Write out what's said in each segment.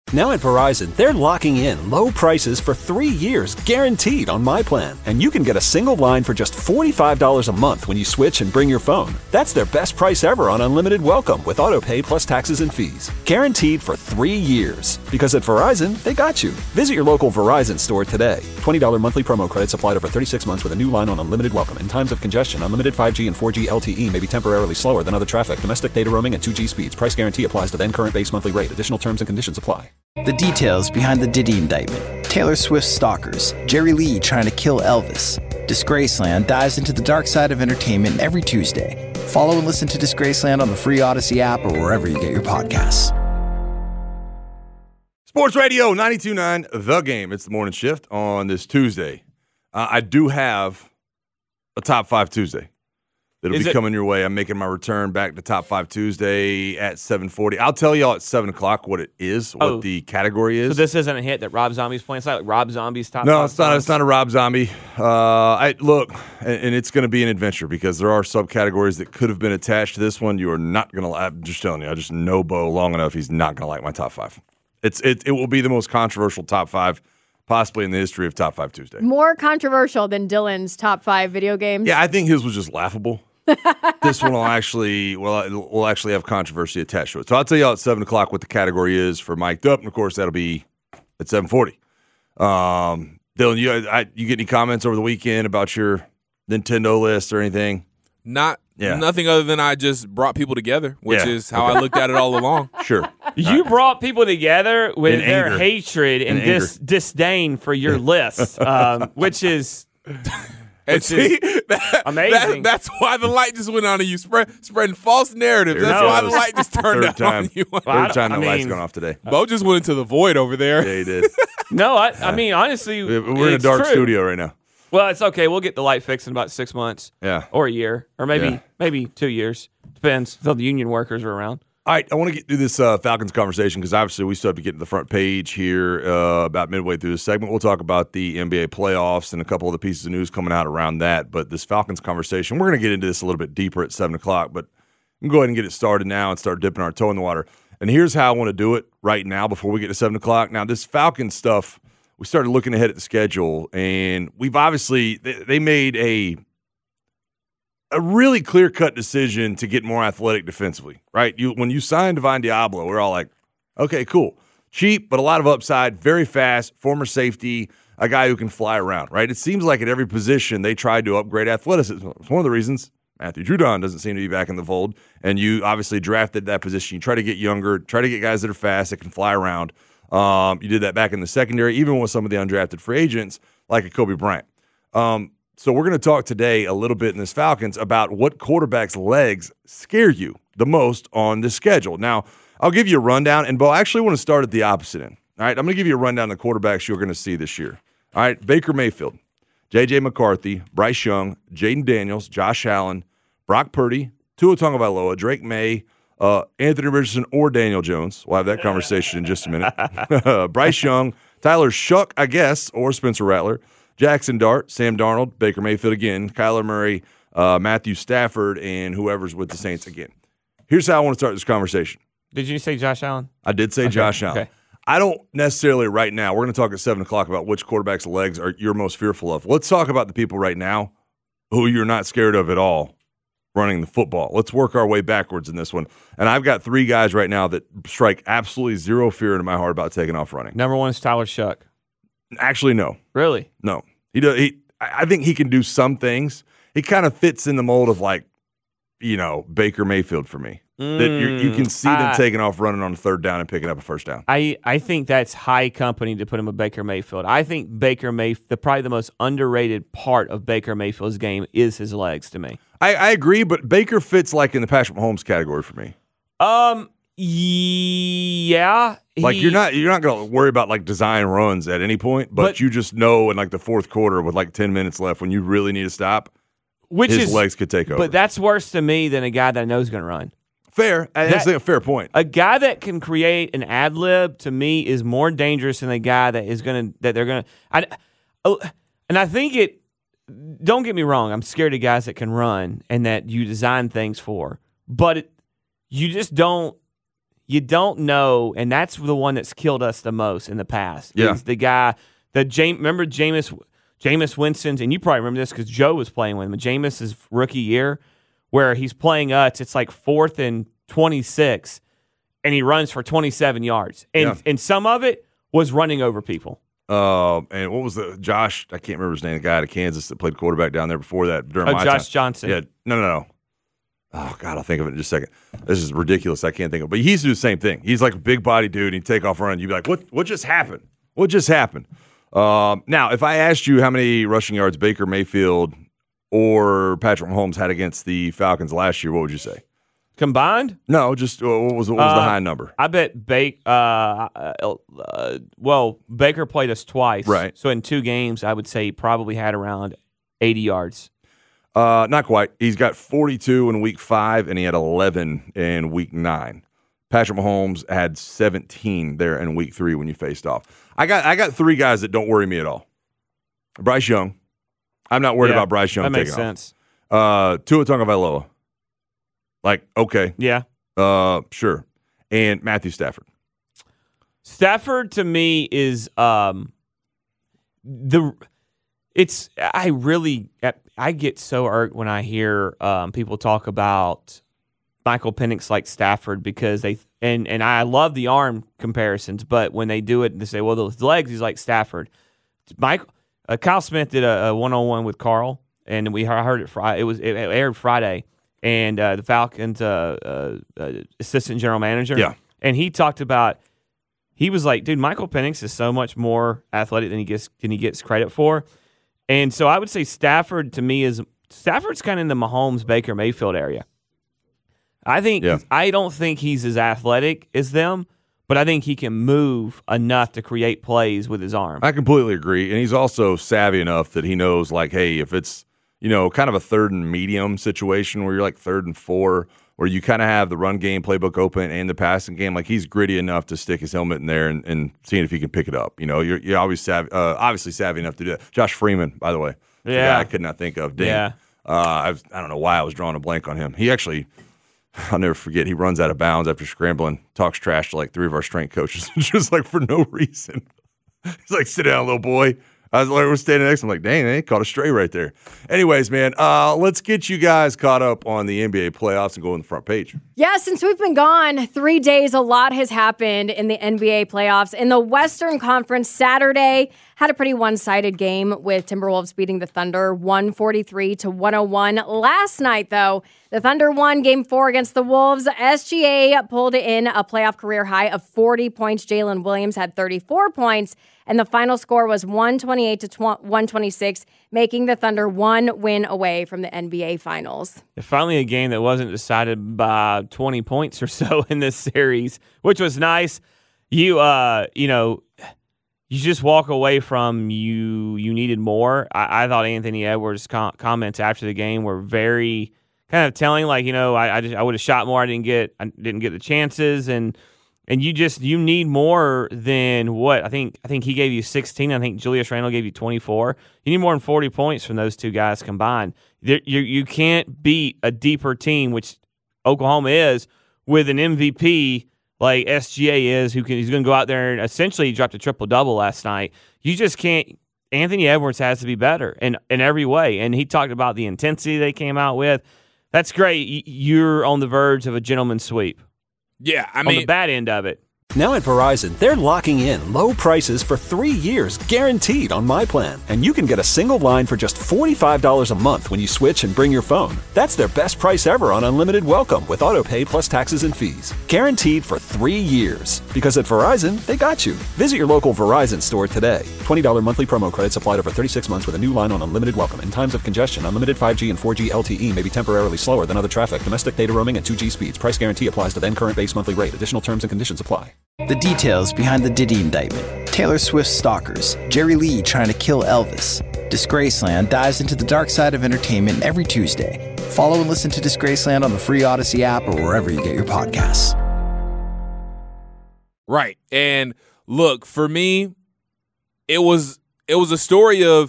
Now at Verizon, they're locking in low prices for 3 years, guaranteed on My Plan. And you can get a single line for just $45 a month when you switch and bring your phone. That's their best price ever on unlimited welcome with autopay plus taxes and fees. Guaranteed for 3 years. Because at Verizon, they got you. Visit your local Verizon store today. $20 monthly promo credits applied over 36 months with a new line on unlimited welcome. In times of congestion, unlimited 5G and 4G LTE may be temporarily slower than other traffic. Domestic data roaming at 2G speeds. Price guarantee applies to then current base monthly rate. Additional terms and conditions apply. The details behind the Diddy indictment. Taylor Swift's stalkers. Jerry Lee trying to kill Elvis. Disgraceland dives into the dark side of entertainment every Tuesday. Follow and listen to Disgraceland on the free Odyssey app or wherever you get your podcasts. Sports Radio 92.9 The Game. It's the morning shift on this Tuesday. I do have a Top 5 Tuesday. That'll be coming your way. I'm making my return back to Top 5 Tuesday at 7:40. I'll tell y'all at 7 o'clock what it is, what the category is. So this isn't a hit that Rob Zombie's playing? It's not like Rob Zombie's Top 5 No, it's not. It's not a Rob Zombie. Look, and it's going to be an adventure because there are subcategories that could have been attached to this one. You are not going to. I'm just telling you. I just know Bo long enough. He's not going to like my Top 5. It will be the most controversial Top 5 possibly in the history of Top 5 Tuesday. More controversial than Dylan's Top 5 video games. Yeah, I think his was just laughable. This one will actually have controversy attached to it. So I'll tell you all at 7 o'clock what the category is for Mic'd Up, and of course that'll be at 7:40. Dylan, you get any comments over the weekend about your Nintendo list or anything? Nothing other than I just brought people together, which is how I looked at it all along. Sure. You brought people together with their anger. hatred and disdain for your list, which is amazing. That's why the light just went on and you spreading false narratives. That's why the light just turned on you. Third time the light's gone off today. Bo just went into the void over there. Yeah, he did. No, I mean, honestly, we're in a dark studio right now. Well, it's okay. We'll get the light fixed in about 6 months. Yeah. Or a year. Or maybe 2 years. Depends until the union workers are around. All right, I want to get through this Falcons conversation because obviously we still have to get to the front page here about midway through this segment. We'll talk about the NBA playoffs and a couple of the pieces of news coming out around that. But this Falcons conversation, we're going to get into this a little bit deeper at 7 o'clock. But we can go ahead and get it started now and start dipping our toe in the water. And here's how I want to do it right now before we get to 7 o'clock. Now, this Falcons stuff, we started looking ahead at the schedule, and we've obviously they made a really clear-cut decision to get more athletic defensively, right? When you signed Divine Diablo, we're all like, okay, cool. Cheap, but a lot of upside, very fast, former safety, a guy who can fly around, right? It seems like at every position they tried to upgrade athleticism. It's one of the reasons Matthew Judon doesn't seem to be back in the fold, and you obviously drafted that position. You try to get younger, try to get guys that are fast, that can fly around. You did that back in the secondary, even with some of the undrafted free agents like a Kobe Bryant. So we're going to talk today a little bit in this Falcons about what quarterback's legs scare you the most on the schedule. Now, I'll give you a rundown, and Bo, I actually want to start at the opposite end. All right, I'm going to give you a rundown of the quarterbacks you're going to see this year. All right, Baker Mayfield, J.J. McCarthy, Bryce Young, Jaden Daniels, Josh Allen, Brock Purdy, Tua Tagovailoa, Drake May, Anthony Richardson, or Daniel Jones. We'll have that conversation in just a minute. Bryce Young, Tyler Shuck, I guess, or Spencer Rattler, Jackson Dart, Sam Darnold, Baker Mayfield again, Kyler Murray, Matthew Stafford, and whoever's with the Saints again. Here's how I want to start this conversation. Did you say Josh Allen? I did say Josh Allen. Okay. I don't necessarily right now. We're going to talk at 7 o'clock about which quarterback's legs are you're most fearful of. Let's talk about the people right now who you're not scared of at all running the football. Let's work our way backwards in this one. And I've got 3 guys right now that strike absolutely zero fear into my heart about taking off running. Number 1 is Tyler Shuck. Actually, no. Really? No. I think he can do some things. He kind of fits in the mold of Baker Mayfield for me. That you can see them taking off running on 3rd down and picking up a 1st down. I think that's high company to put him with Baker Mayfield. I think Baker Mayfield, probably the most underrated part of Baker Mayfield's game is his legs to me. I agree, but Baker fits like in the Patrick Mahomes category for me. Yeah. You're not going to worry about like design runs at any point, but you just know in like the 4th quarter with like 10 minutes left when you really need to stop, his legs could take over. But that's worse to me than a guy that I know is going to run. Fair. That's a fair point. A guy that can create an ad lib to me is more dangerous than a guy that is going to and I think it. Don't get me wrong. I'm scared of guys that can run and that you design things for, but you just don't. you don't know, and that's the one that's killed us the most in the past. Yeah. Is the guy remember Jameis Winston's, and you probably remember this because Joe was playing with him. Jameis's rookie year, where he's playing us, it's like 4th and 26, and he runs for 27 yards, and some of it was running over people. And what was Josh? I can't remember his name. The guy out of Kansas that played quarterback down there before that. During my Josh time. Johnson. Yeah, no. Oh God, I'll think of it in just a second. This is ridiculous. I can't think of it. But he used to do the same thing. He's like a big body dude. He'd take off running. You'd be like, what just happened? What just happened? Now, if I asked you how many rushing yards Baker Mayfield or Patrick Mahomes had against the Falcons last year, what would you say? Combined? No, just what was the high number? I bet Baker played us twice. Right. So in 2 games, I would say he probably had around 80 yards. Not quite. He's got 42 in week 5, and he had 11 in week 9. Patrick Mahomes had 17 there in week 3 when you faced off. I got 3 guys that don't worry me at all. Bryce Young. I'm not worried about Bryce Young taking off. That makes sense. Tua Tagovailoa. Like, okay. Yeah. Sure. And Matthew Stafford. Stafford to me is I get so irked when I hear people talk about Michael Penix like Stafford because and I love the arm comparisons, but when they do it and they say, well, those legs, he's like Stafford. Kyle Smith did a one-on-one with Carl, and I heard it Friday. It aired Friday, and the Falcons assistant general manager. Yeah. And he talked about, he was like, dude, Michael Penix is so much more athletic than he gets credit for. And so I would say Stafford's kind of in the Mahomes, Baker, Mayfield area. I don't think he's as athletic as them, but I think he can move enough to create plays with his arm. I completely agree. And he's also savvy enough that he knows, like, hey, if it's, kind of a 3rd and medium situation where you're like 3rd and 4, where you kind of have the run game playbook open and the passing game, like he's gritty enough to stick his helmet in there and seeing if he can pick it up. You're always obviously savvy enough to do that. Josh Freeman, by the way. Yeah. The guy I could not think of. Dang. Yeah. I don't know why I was drawing a blank on him. He actually, I'll never forget, he runs out of bounds after scrambling, talks trash to like 3 of our strength coaches, just like for no reason. He's like, sit down, little boy. I was like, we're standing next to him, like, dang, they caught a stray right there. Anyways, man, let's get you guys caught up on the NBA playoffs and go on the front page. Yeah, since we've been gone 3 days, a lot has happened in the NBA playoffs. In the Western Conference, Saturday had a pretty one-sided game with Timberwolves beating the Thunder 143-101. Last night, though, the Thunder won Game 4 against the Wolves. SGA pulled in a playoff career high of 40 points. Jalen Williams had 34 points, and the final score was 128-126, making the Thunder 1 win away from the NBA Finals. Finally a game that wasn't decided by 20 points or so in this series, which was nice. You just walk away from you needed more. I thought Anthony Edwards' comments after the game were very kind of telling, like, I would have shot more. I didn't get the chances, and you need more than what I think he gave you 16. I think Julius Randle gave you 24. You need more than 40 points from those two guys combined. You can't beat a deeper team, which Oklahoma is, with an MVP like SGA is, he's going to go out there and essentially dropped a triple-double last night. You just can't. Anthony Edwards has to be better in every way, and he talked about the intensity they came out with. That's great. You're on the verge of a gentleman's sweep. Yeah, on the bad end of it. Now at Verizon, they're locking in low prices for 3 years, guaranteed on My Plan. And you can get a single line for just $45 a month when you switch and bring your phone. That's their best price ever on unlimited welcome with autopay plus taxes and fees. Guaranteed for 3 years. Because at Verizon, they got you. Visit your local Verizon store today. $20 monthly promo credits applied over 36 months with a new line on unlimited welcome. In times of congestion, unlimited 5G and 4G LTE may be temporarily slower than other traffic. Domestic data roaming and 2G speeds. Price guarantee applies to then current base monthly rate. Additional terms and conditions apply. The details behind the Diddy indictment. Taylor Swift's stalkers. Jerry Lee trying to kill Elvis. Disgraceland dives into the dark side of entertainment every Tuesday. Follow and listen to Disgraceland on the free Odyssey app or wherever you get your podcasts. Right. And look, for me, it was a story of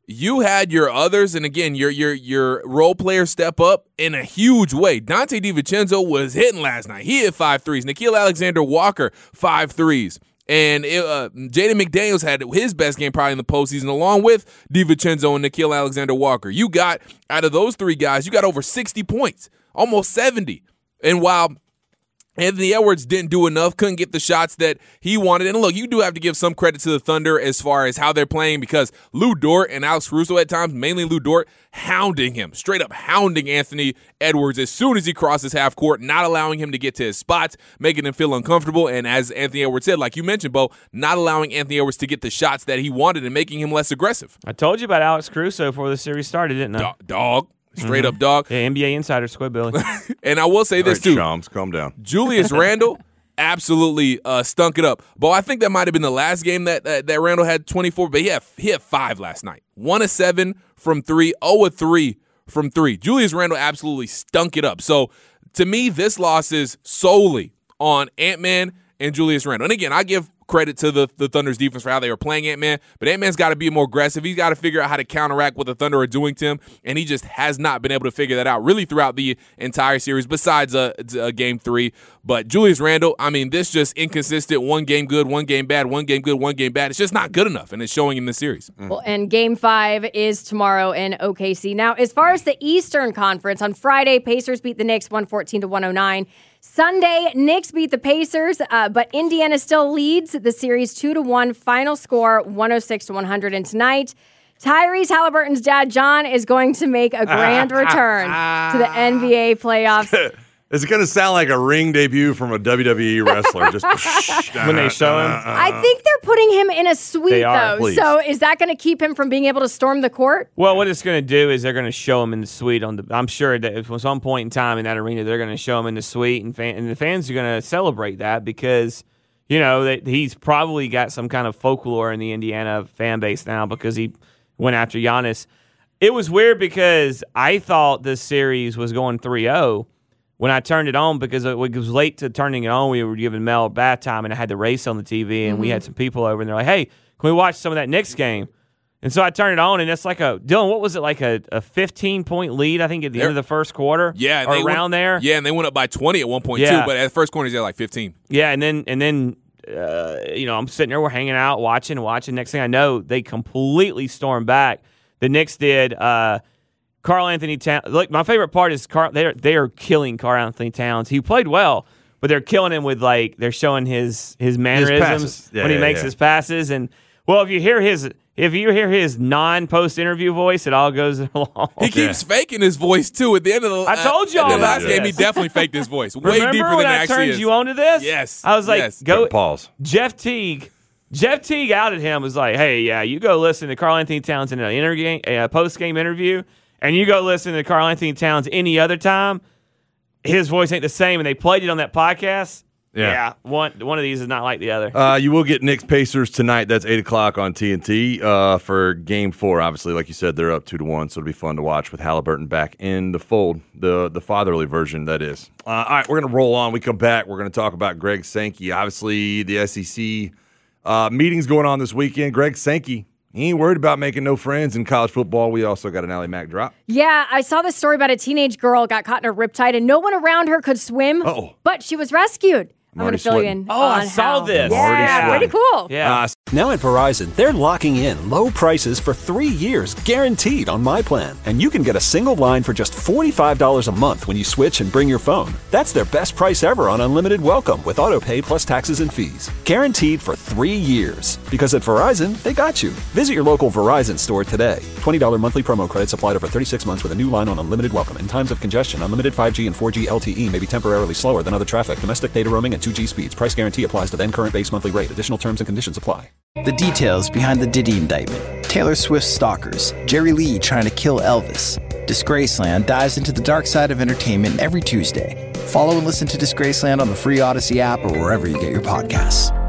you had your others, and again, your role players step up in a huge way. Dante DiVincenzo was hitting last night. He hit 5 threes. Nickeil Alexander-Walker, 5 threes. And Jaden McDaniels had his best game probably in the postseason, along with DiVincenzo and Nickeil Alexander-Walker. You got, out of those 3 guys, you got over 60 points, almost 70. And while Anthony Edwards didn't do enough, couldn't get the shots that he wanted. And look, you do have to give some credit to the Thunder as far as how they're playing, because Lou Dort and Alex Caruso at times, mainly Lou Dort, hounding him, straight up hounding Anthony Edwards as soon as he crosses half court, not allowing him to get to his spots, making him feel uncomfortable. And as Anthony Edwards said, like you mentioned, Bo, not allowing Anthony Edwards to get the shots that he wanted and making him less aggressive. I told you about Alex Caruso before the series started, didn't I? Dog. Straight up dog. Yeah, NBA insider squid, Billy. And I will say this too. Shams, calm down. Julius Randle absolutely stunk it up. But I think that might have been the last game that Randle had 24, but he had 5 last night. 1 of 7 from 3, 0 of 3 from 3. Julius Randle absolutely stunk it up. So to me, this loss is solely on Ant-Man and Julius Randle. And again, I give credit to the Thunder's defense for how they were playing Ant-Man, but Ant-Man's got to be more aggressive. He's got to figure out how to counteract what the Thunder are doing to him, and he just has not been able to figure that out really throughout the entire series besides Game 3. But Julius Randle, I mean, this just inconsistent, one game good, one game bad, one game good, one game bad. It's just not good enough, and it's showing in this series. Well, and Game 5 is tomorrow in OKC. Now, as far as the Eastern Conference, on Friday, Pacers beat the Knicks 114-109. Sunday, Knicks beat the Pacers, but Indiana still leads the series 2-1. Final score 106-100. And tonight, Tyrese Halliburton's dad, John, is going to make a grand return to the NBA playoffs. Is it going to sound like a ring debut from a WWE wrestler? Just when they show him? I think they're putting him in a suite, though. Please. So is that going to keep him from being able to storm the court? Well, what it's going to do is they're going to show him in the suite. I'm sure that at some point in time in that arena, they're going to show him in the suite, and the fans are going to celebrate that because, you know, that he's probably got some kind of folklore in the Indiana fan base now because he went after Giannis. It was weird because I thought this series was going 3-0. When I turned it on, because it was late to turning it on, we were giving Mel bath time, and I had the race on the TV, and we had some people over, and they're like, hey, can we watch some of that Knicks game? And so I turned it on, and it's like Dylan, what was it, like a 15-point lead, I think, at the end of the first quarter? Yeah. Or around there? Yeah, and they went up by 20 at one point, too, but at the first quarter, they had like 15. Yeah, and then you know, I'm sitting there, we're hanging out, watching. Next thing I know, they completely stormed back. The Knicks did. Karl Anthony Towns. Look, my favorite part is they are killing Karl Anthony Towns. He played well, but they're killing him with they're showing his mannerisms when he makes his passes. And well, if you hear his non-post interview voice, it all goes along. He keeps faking his voice too. At the end of the I told you all the last this. game, he definitely faked his voice way Remember deeper when than it I actually turned is. you on to this? Yes. I was like, yes. go pause. Jeff Teague outed him. Was like, hey, yeah, you go listen to Karl Anthony Towns in a post-game interview. And you go listen to Karl Anthony Towns any other time, his voice ain't the same. And they played it on that podcast. Yeah. One of these is not like the other. You will get Knicks Pacers tonight. That's 8 o'clock on TNT for Game 4. Obviously, like you said, they're up 2-1, so it'll be fun to watch with Halliburton back in the fold, the fatherly version, that is. All right, we're going to roll on. We come back. We're going to talk about Greg Sankey. Obviously, the SEC meetings going on this weekend. Greg Sankey, he ain't worried about making no friends in college football. We also got an Ally Mac drop. Yeah, I saw this story about a teenage girl got caught in a riptide and no one around her could swim, but she was rescued. I'm going to fill you in. I saw this. Yeah, pretty cool. Yeah. Now at Verizon, they're locking in low prices for 3 years, guaranteed on my plan. And you can get a single line for just $45 a month when you switch and bring your phone. That's their best price ever on unlimited welcome with autopay plus taxes and fees. Guaranteed for 3 years. Because at Verizon, they got you. Visit your local Verizon store today. $20 monthly promo credits applied over 36 months with a new line on unlimited welcome. In times of congestion, unlimited 5G and 4G LTE may be temporarily slower than other traffic. Domestic data roaming and 2G speeds. Price guarantee applies to then current base monthly rate. Additional terms and conditions apply. The details behind the Diddy indictment. Taylor Swift's stalkers. Jerry Lee trying to kill Elvis. Disgraceland dives into the dark side of entertainment every Tuesday. Follow and listen to Disgraceland on the free Odyssey app or wherever you get your podcasts.